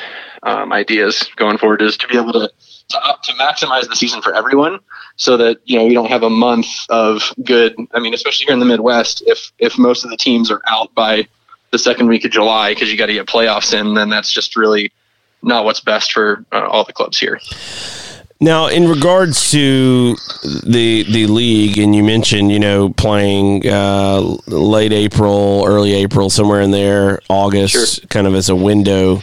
um, ideas going forward, is to be able to to, up, to maximize the season for everyone, so that, you know, we don't have a month of good. I mean, especially here in the Midwest, if if most of the teams are out by the second week of July because you got to get playoffs in, then that's just really not what's best for uh, all the clubs here. Now, in regards to the the league, and you mentioned, you know, playing uh, late April, early April, somewhere in there, August, sure, kind of as a window.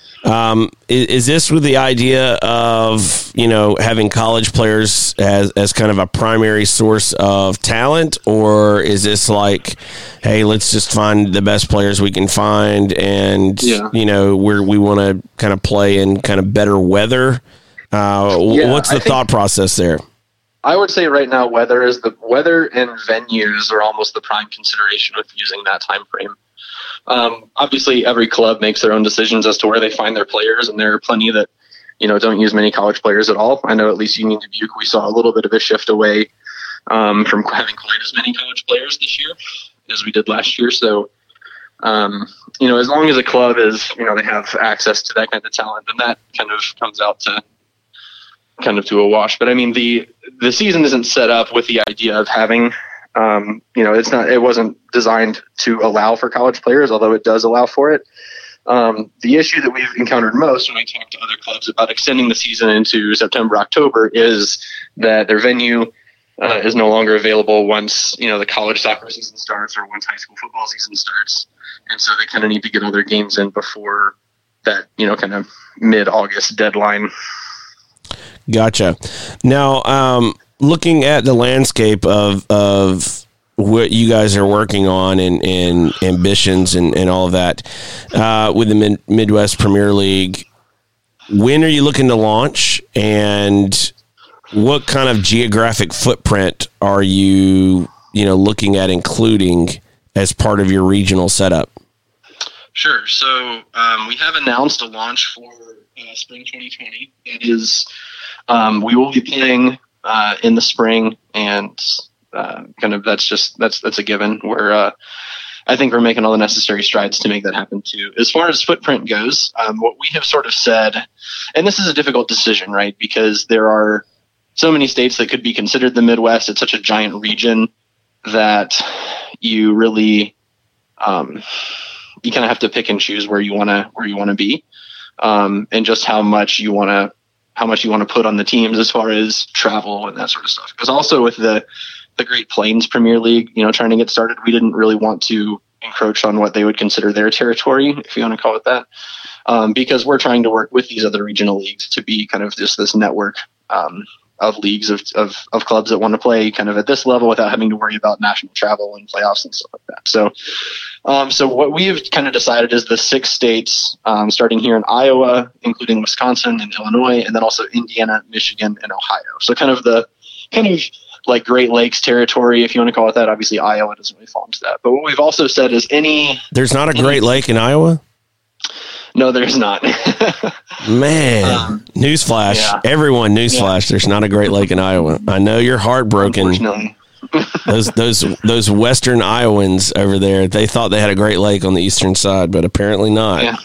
Um, is, is this with the idea of, you know, having college players as, as kind of a primary source of talent, or is this like, hey, let's just find the best players we can find, and, yeah, you know, we're, we want to kind of play in kind of better weather? Uh, yeah, what's the I thought process there? I would say right now, weather is the weather and venues are almost the prime consideration with using that time frame. Um, obviously, every club makes their own decisions as to where they find their players, and there are plenty that, you know, don't use many college players at all. I know at least Union Dubuque, we saw a little bit of a shift away um, from having quite as many college players this year as we did last year. So, um, you know, as long as a club is, you know, they have access to that kind of talent, then that kind of comes out to kind of to a wash. But I mean, the the season isn't set up with the idea of having, um, you know, it's not, it wasn't designed to allow for college players, although it does allow for it. Um, the issue that we've encountered most when we talk to other clubs about extending the season into September, October is that their venue uh, is no longer available once, you know, the college soccer season starts or once high school football season starts. And so they kind of need to get all their games in before that, you know, kind of mid-August deadline. Gotcha. Now, um, looking at the landscape of, of, what you guys are working on and, and ambitions and, and all of that uh, with the Mid- Midwest Premier League, when are you looking to launch, and what kind of geographic footprint are you, you know, looking at including as part of your regional setup? Sure. So um, we have announced a launch for uh, spring twenty twenty. It is, um, we will be playing uh, in the spring, and Uh, kind of that's just that's that's a given. We're uh, I think we're making all the necessary strides to make that happen too. As far as footprint goes, um, what we have sort of said, and this is a difficult decision, right? Because there are so many states that could be considered the Midwest. It's such a giant region that you really um, you kind of have to pick and choose where you want to where you want to be, um, and just how much you want to how much you want to put on the teams as far as travel and that sort of stuff. Because also with the the Great Plains Premier League, you know, trying to get started, we didn't really want to encroach on what they would consider their territory, if you want to call it that, um, because we're trying to work with these other regional leagues to be kind of just this network um, of leagues of, of, of clubs that want to play kind of at this level without having to worry about national travel and playoffs and stuff like that. So, um, so what we've kind of decided is the six states, um, starting here in Iowa, including Wisconsin and Illinois, and then also Indiana, Michigan, and Ohio. So kind of the kind of like Great Lakes territory, if you want to call it that. Obviously, Iowa doesn't really fall into that. But what we've also said is any... There's not a any, Great Lake in Iowa? No, there's not. Man, um, newsflash. Yeah. Everyone, newsflash. Yeah. There's not a Great Lake in Iowa. I know you're heartbroken. Unfortunately. those those those Western Iowans over there, they thought they had a Great Lake on the eastern side, but apparently not. Yeah.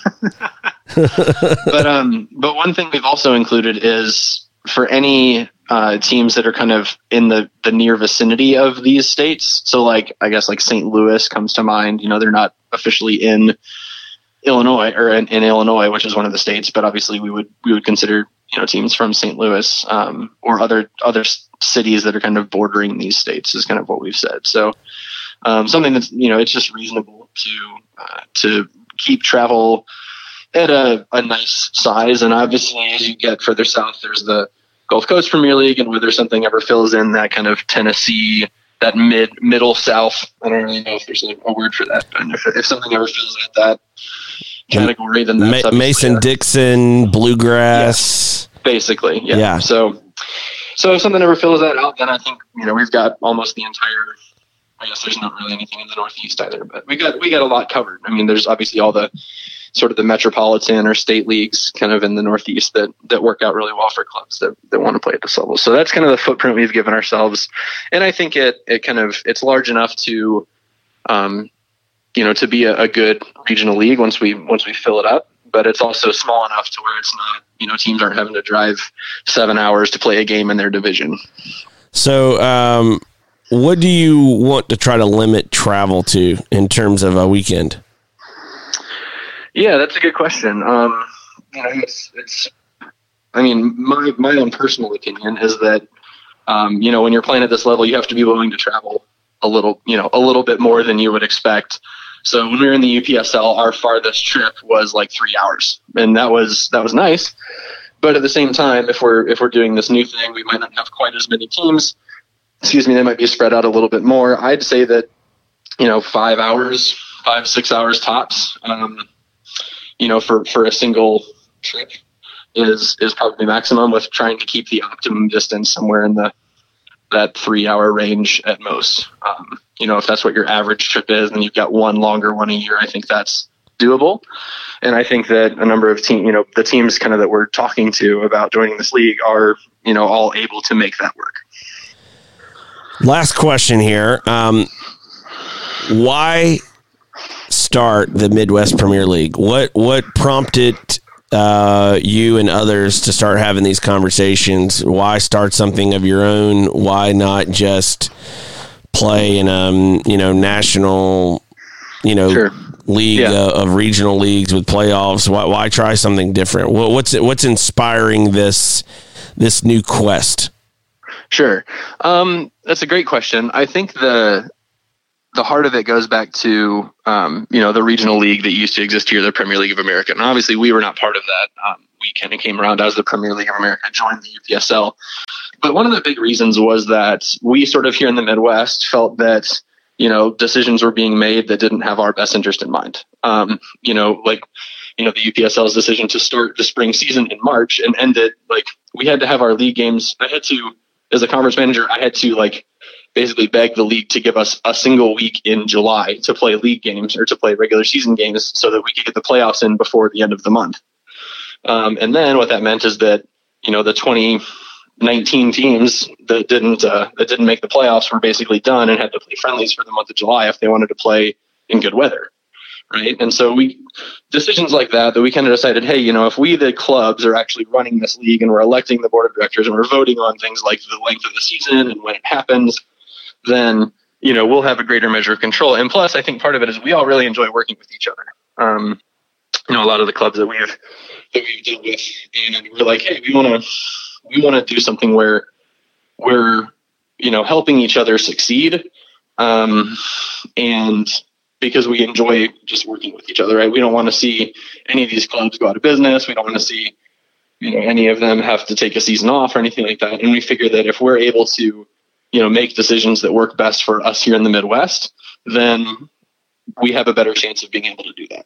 but um, but one thing we've also included is for any uh, teams that are kind of in the, the near vicinity of these states. So like, I guess like Saint Louis comes to mind, you know, they're not officially in Illinois or in, in Illinois, which is one of the states, but obviously we would, we would consider, you know, teams from Saint Louis um, or other, other cities that are kind of bordering these states is kind of what we've said. So um, something that's, you know, it's just reasonable to, uh, to keep travel at a, a nice size. And obviously as you get further south, there's the Gulf Coast Premier League, and whether something ever fills in that kind of Tennessee, that mid middle South, I don't really know if there's a, a word for that, but if, if something ever fills at that category, then that's Ma- Mason Dixon, bluegrass, yeah, basically, yeah. yeah. So, so if something ever fills that out, then I think, you know, we've got almost the entire. I guess there's not really anything in the Northeast either, but we got we got a lot covered. I mean, there's obviously all the sort of the metropolitan or state leagues kind of in the Northeast that, that work out really well for clubs that, that want to play at this level. So that's kind of the footprint we've given ourselves. And I think it, it kind of, it's large enough to, um, you know, to be a, a good regional league once we, once we fill it up, but it's also small enough to where it's not, you know, teams aren't having to drive seven hours to play a game in their division. So, um, what do you want to try to limit travel to in terms of a weekend? Yeah, that's a good question. Um, you know, it's, it's, I mean, my, my own personal opinion is that, um, you know, when you're playing at this level, you have to be willing to travel a little, you know, a little bit more than you would expect. So when we were in the U P S L, our farthest trip was like three hours, and that was, that was nice. But at the same time, if we're, if we're doing this new thing, we might not have quite as many teams. Excuse me, they might be spread out a little bit more. I'd say that, you know, five hours, five, six hours tops, um, you know, for, for a single trip is, is probably maximum, with trying to keep the optimum distance somewhere in the, that three hour range at most. Um, you know, if that's what your average trip is, and you've got one longer one a year, I think that's doable. And I think that a number of team, you know, the teams kind of that we're talking to about joining this league are, you know, all able to make that work. Last question here. Um, why start the Midwest Premier League? What, what prompted uh, you and others to start having these conversations? Why start something of your own? Why not just play in a, you know, national, you know, Sure. league Yeah. uh, of regional leagues with playoffs? Why, why try something different? What, what's what's inspiring this this new quest? Sure. Um, that's a great question. I think the the heart of it goes back to, um, you know, the regional league that used to exist here, the Premier League of America. And obviously we were not part of that. Um, we kind of came around as the Premier League of America, joined the U P S L. But one of the big reasons was that we sort of here in the Midwest felt that, you know, decisions were being made that didn't have our best interest in mind. Um, you know, like, you know, the U P S L's decision to start the spring season in March and end it, like, we had to have our league games. I had to, as a conference manager, I had to, like, basically beg the league to give us a single week in July to play league games or to play regular season games so that we could get the playoffs in before the end of the month. Um, and then what that meant is that, you know, the twenty nineteen teams that didn't uh, that didn't make the playoffs were basically done and had to play friendlies for the month of July if they wanted to play in good weather, right? And so we decisions like that that we kind of decided, hey, you know, if we the clubs are actually running this league and we're electing the board of directors and we're voting on things like the length of the season and when it happens, then, you know, we'll have a greater measure of control. And plus, I think part of it is we all really enjoy working with each other. Um, you know, a lot of the clubs that we've that we've dealt with, and we're like, hey, we want to we want to do something where we're, you know, helping each other succeed, um, and because we enjoy just working with each other, right? We don't want to see any of these clubs go out of business. We don't want to see, you know, any of them have to take a season off or anything like that. And we figure that if we're able to, you know, make decisions that work best for us here in the Midwest, then we have a better chance of being able to do that.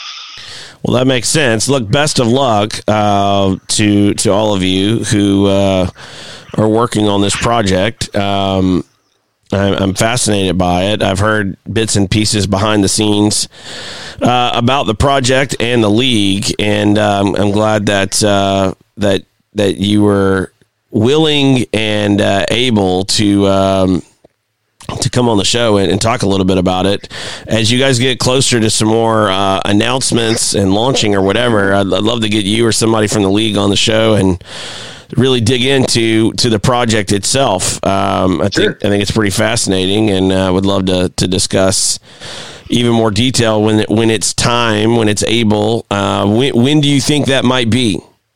Well, that makes sense. Look, best of luck uh, to to all of you who uh, are working on this project. Um, I'm, I'm fascinated by it. I've heard bits and pieces behind the scenes uh, about the project and the league, and um, I'm glad that uh, that that you were willing and uh, able to um, to come on the show and, and talk a little bit about it. As you guys get closer to some more uh, announcements and launching or whatever, I'd, I'd love to get you or somebody from the league on the show and really dig into to the project itself. Um, I Sure. think I think it's pretty fascinating, and I uh, would love to to discuss even more detail when it, when it's time, when it's able. Uh, when, when do you think that might be?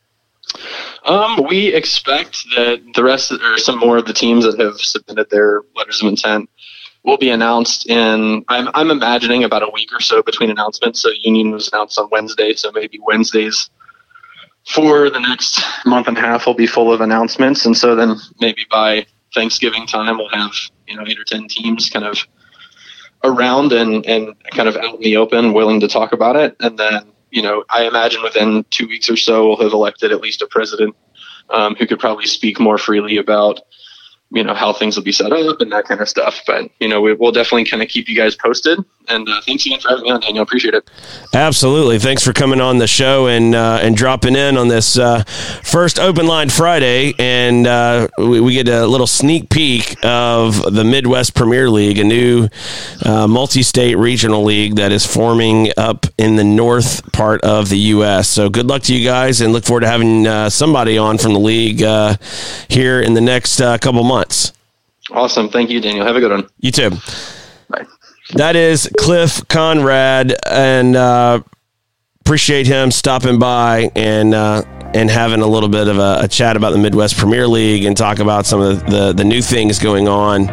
Um, we expect that the rest or some more of the teams that have submitted their letters of intent will be announced in, I'm, I'm imagining about a week or so between announcements. So Union was announced on Wednesday. So maybe Wednesdays for the next month and a half will be full of announcements. And so then maybe by Thanksgiving time, we'll have, you know, eight or ten teams kind of around and, and kind of out in the open, willing to talk about it. And then, you know, I imagine within two weeks or so, we'll have elected at least a president um, who could probably speak more freely about, you know, how things will be set up and that kind of stuff. But, you know, we, we'll definitely kind of keep you guys posted. And uh, thanks again for having me on, Daniel. Appreciate it. Absolutely. Thanks for coming on the show and uh, and dropping in on this uh, first Open Line Friday. And uh, we, we get a little sneak peek of the Midwest Premier League, a new uh, multi-state regional league that is forming up in the north part of the U S. So good luck to you guys, and look forward to having uh, somebody on from the league uh, here in the next uh, couple months. Awesome. Thank you, Daniel. Have a good one. You too. Bye. That is Cliff Conrad, and uh, appreciate him stopping by and uh, and having a little bit of a, a chat about the Midwest Premier League and talk about some of the, the, the new things going on.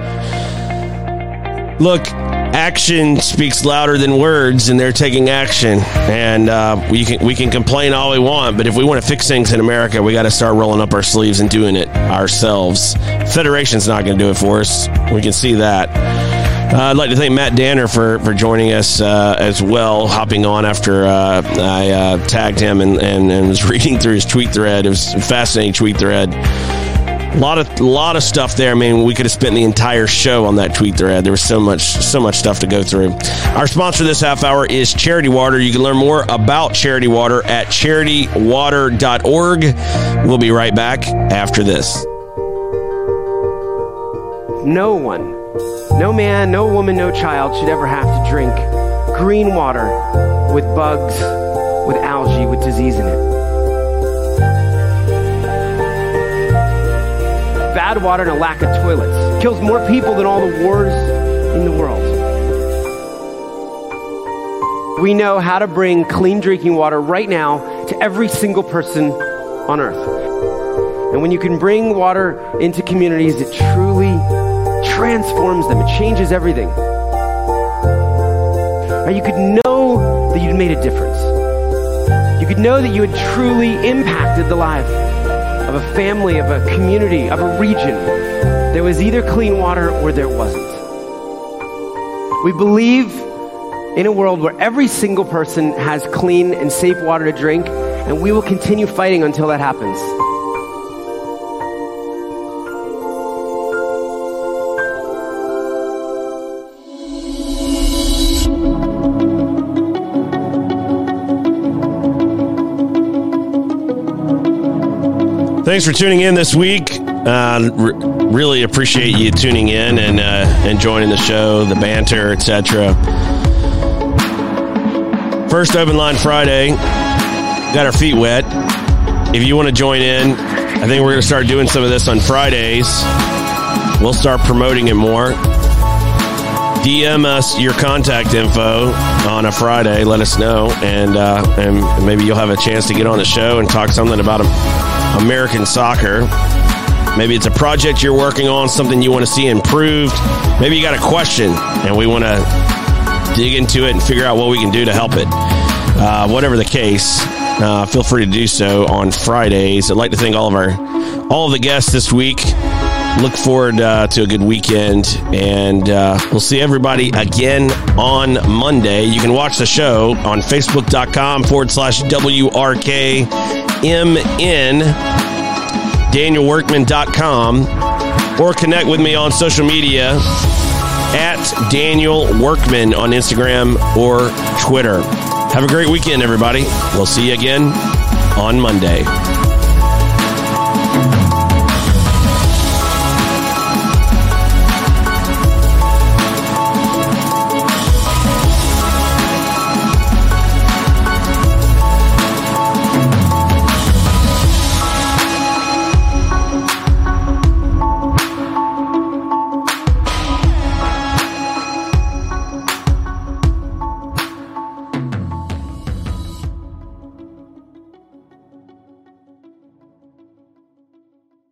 Look, action speaks louder than words, and they're taking action. And uh, we can we can complain all we want, but if we want to fix things in America, we got to start rolling up our sleeves and doing it ourselves. Federation's not going to do it for us. We can see that. Uh, I'd like to thank Matt Danner for, for joining us uh, as well, hopping on after uh, I uh, tagged him and, and, and was reading through his tweet thread. It was a fascinating tweet thread. A lot of a lot of stuff there. I mean, we could have spent the entire show on that tweet thread. There was so much so much stuff to go through. Our sponsor this half hour is Charity Water. You can learn more about Charity Water at charity water dot org. We'll be right back after this. No one, no man, no woman, no child should ever have to drink green water with bugs, with algae, with disease in it. Bad water and a lack of toilets kills more people than all the wars in the world. We know how to bring clean drinking water right now to every single person on earth. And when you can bring water into communities, it truly transforms them. It changes everything. Or you could know that you'd made a difference. You could know that you had truly impacted the life of a family, of a community, of a region. There was either clean water or there wasn't. We believe in a world where every single person has clean and safe water to drink, and we will continue fighting until that happens. Thanks for tuning in this week. Uh, re- really appreciate you tuning in and uh, and joining the show, the banter, et cetera. First Open Line Friday. Got our feet wet. If you want to join in, I think we're going to start doing some of this on Fridays. We'll start promoting it more. D M us your contact info on a Friday. Let us know, and uh, and maybe you'll have a chance to get on the show and talk something about American soccer. Maybe it's a project you're working on, something you want to see improved. Maybe you got a question, and we want to dig into it and figure out what we can do to help it. Uh, whatever the case, uh, feel free to do so on Fridays. I'd like to thank all of our all of the guests this week. Look forward uh, to a good weekend, and uh, we'll see everybody again on Monday. You can watch the show on facebook.com forward slash WRKMN, daniel workman dot com, or connect with me on social media at Daniel Workman on Instagram or Twitter. Have a great weekend, everybody. We'll see you again on Monday.